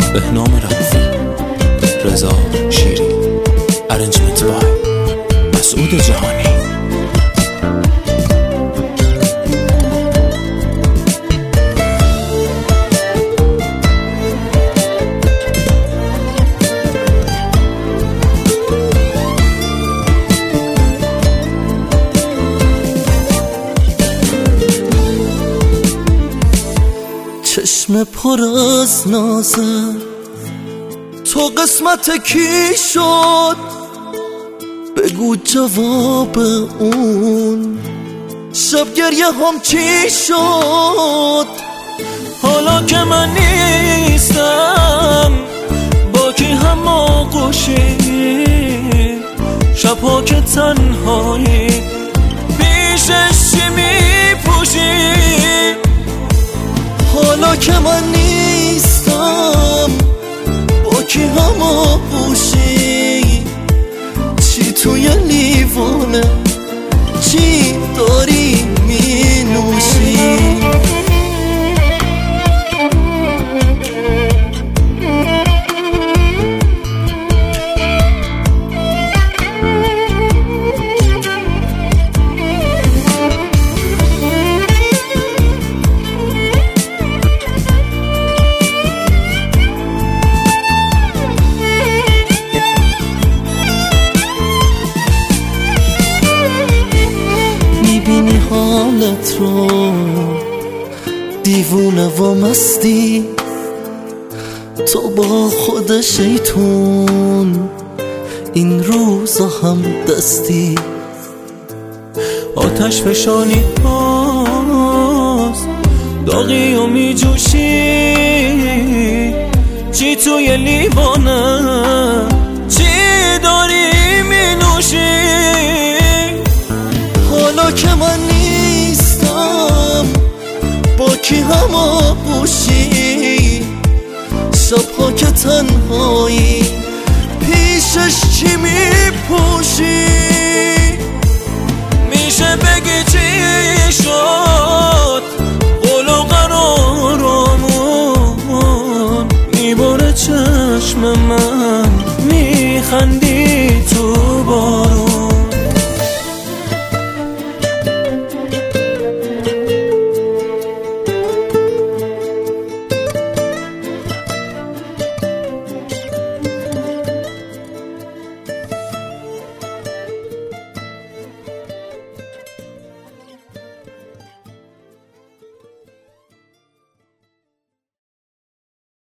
بهنام رفی، رضا شیری، ارنجمنت بای مسعود جهانی. چشم پر از نازه تو قسمت کی شد؟ بگو جواب اون شب گریه هم چی شد؟ حالا که من نیستم با کی هم آغوشی، شبها که تنهایی پیشش چی میپوشی؟ حالا که من نیستم با کی هم آغوشی، چی توی لیوانه چی داری می نوشی؟ میبینی حالت رو دیوونه و مستی، تو با خود شیطون این روزا هم دستی. آتش فشانی هاست داغی و میجوشی، چی توی لیوانه چی داری مینوشی؟ حالا که من نیستم با کی هم آغوشی، شبها که تنهایی پیشش چی میپوشی؟ میشه بگی چی شد؟ قول و قرارمون میباره چشم من، میخندی